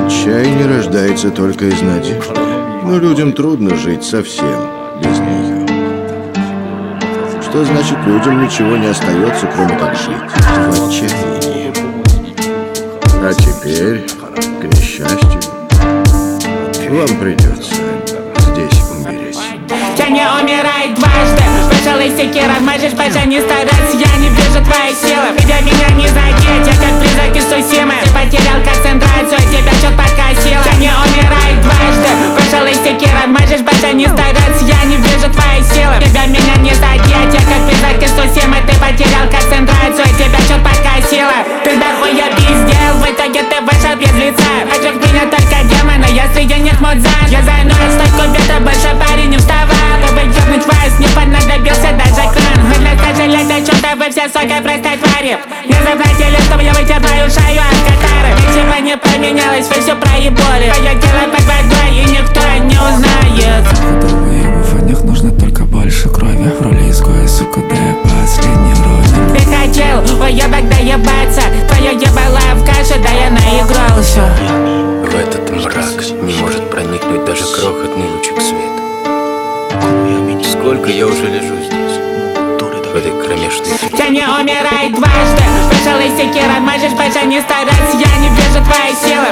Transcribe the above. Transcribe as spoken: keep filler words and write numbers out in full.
Отчаяние рождается только из надежды, но людям трудно жить совсем без нее. Что значит, людям ничего не остается, кроме как жить в отчаянии? А теперь, к несчастью, вам придется здесь умереть. Я не умираю дважды. Пожалуй, секира, можешь больше не стараться. Я не вижу твоей силы. Ведя меня не задеть, я как призрак из Сусимы. Ты потерял концентрацию, тебя чё подкосило. Я не умираю дважды. Пожалуй, секира, можешь больше не стараться. Я не вижу твоей силы. Тебя меня не задеть, я как призрак из Сусимы. Ты потерял концентрацию, тебя чё подкосило. Ты дохуя пиздел, в итоге ты вышел без лица. Вокруг меня только демоны, я среди них мудзан. Я занял стойку бета, больше парень не вставал. Чтобы ёбнуть вас, не понадобился даже кран. Вы для сожалеть о чем-то, вы все сука простой твари. Не заплатили, чтобы я вытираю шею от катары. Ничего не поменялось, вы все проебали. Твое тело под водой и никто не узнает. Готовые в них нужно только больше крови. В роли изгоя, сука, да я последний родин. Ты хотел уебок доебаться. Твое ебало в каше, да я наигрался. В этот мрак не может проникнуть даже крохотный лучик света. Сколько я уже лежу здесь, в этой кромешной тьме. Я не умираю дважды. Пожалуй, секира, можешь больше не стараться. Я не вижу твоей силы.